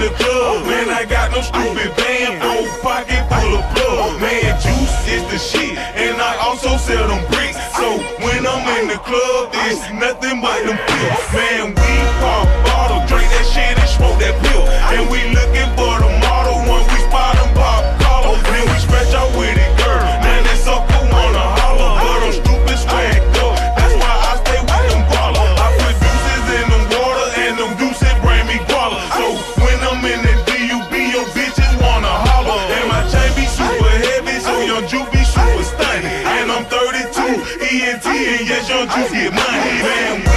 the club, man, I got no stupid band, full pocket full of plug. Man, juice is the shit, and I also sell them bricks. So when I'm in the club, it's nothing but them pills. Man, we pop bottle, drink that shit and smoke that pill. And we looking for the model, when we spot them pop collar. Then we scratch out with it, girl. Man, that sucker wanna holler, but I'm stupid swagged up. That's why I stay with them baller. I put deuces in them water, and them deuces bring me guala. So when I'm in the DUB, your bitches wanna holler. And my chain be super heavy, so young Juke be super stunning. And I'm 32, ENT, and yes, young Juice get money, man.